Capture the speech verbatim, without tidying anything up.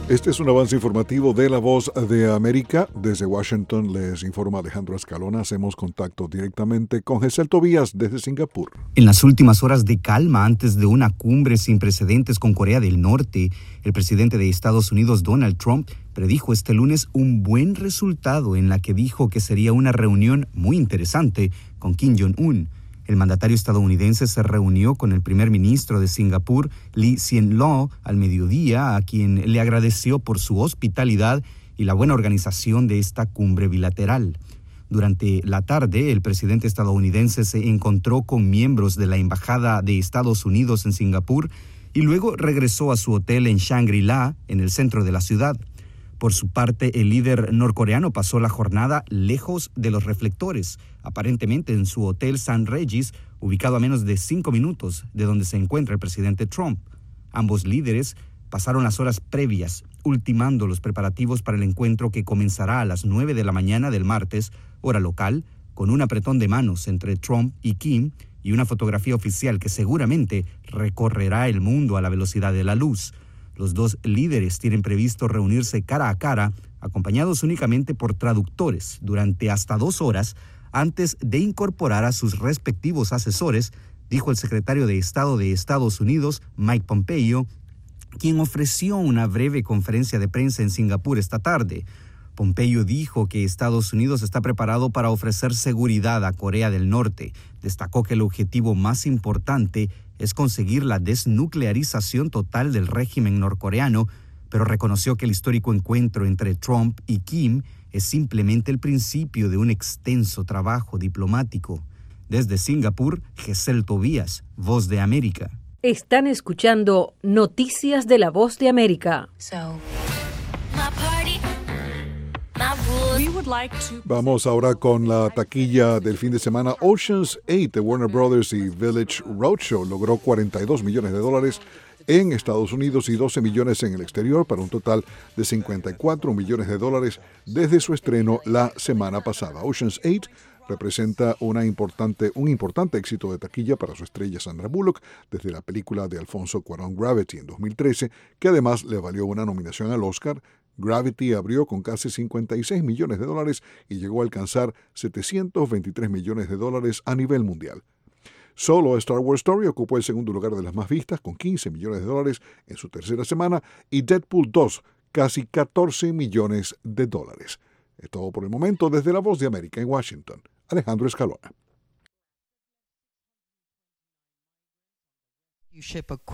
Este es un avance informativo de La Voz de América. Desde Washington les informa Alejandro Escalona. Hacemos contacto directamente con Gesell Tobías desde Singapur. En las últimas horas de calma antes de una cumbre sin precedentes con Corea del Norte, el presidente de Estados Unidos, Donald Trump, predijo este lunes un buen resultado en la que dijo que sería una reunión muy interesante con Kim Jong-un. El mandatario estadounidense se reunió con el primer ministro de Singapur, Lee Hsien Loong, al mediodía, a quien le agradeció por su hospitalidad y la buena organización de esta cumbre bilateral. Durante la tarde, el presidente estadounidense se encontró con miembros de la Embajada de Estados Unidos en Singapur y luego regresó a su hotel en Shangri-La, en el centro de la ciudad. Por su parte, el líder norcoreano pasó la jornada lejos de los reflectores, aparentemente en su hotel San Regis, ubicado a menos de cinco minutos de donde se encuentra el presidente Trump. Ambos líderes pasaron las horas previas, ultimando los preparativos para el encuentro que comenzará a las nueve de la mañana del martes, hora local, con un apretón de manos entre Trump y Kim y una fotografía oficial que seguramente recorrerá el mundo a la velocidad de la luz. Los dos líderes tienen previsto reunirse cara a cara, acompañados únicamente por traductores, durante hasta dos horas antes de incorporar a sus respectivos asesores, dijo el secretario de Estado de Estados Unidos, Mike Pompeo, quien ofreció una breve conferencia de prensa en Singapur esta tarde. Pompeo dijo que Estados Unidos está preparado para ofrecer seguridad a Corea del Norte. Destacó que el objetivo más importante es conseguir la desnuclearización total del régimen norcoreano, pero reconoció que el histórico encuentro entre Trump y Kim es simplemente el principio de un extenso trabajo diplomático. Desde Singapur, Gesell Tobías, Voz de América. Están escuchando Noticias de la Voz de América. Vamos ahora con la taquilla del fin de semana. Ocean's eight de Warner Brothers y Village Roadshow logró cuarenta y dos millones de dólares en Estados Unidos y doce millones en el exterior, para un total de cincuenta y cuatro millones de dólares desde su estreno la semana pasada. Ocean's eight representa una importante, un importante éxito de taquilla para su estrella Sandra Bullock desde la película de Alfonso Cuarón Gravity en dos mil trece, que además le valió una nominación al Oscar. Gravity abrió con casi cincuenta y seis millones de dólares y llegó a alcanzar setecientos veintitrés millones de dólares a nivel mundial. Solo Star Wars Story ocupó el segundo lugar de las más vistas con quince millones de dólares en su tercera semana y Deadpool dos casi catorce millones de dólares. Es todo por el momento desde La Voz de América en Washington. Alejandro Escalona.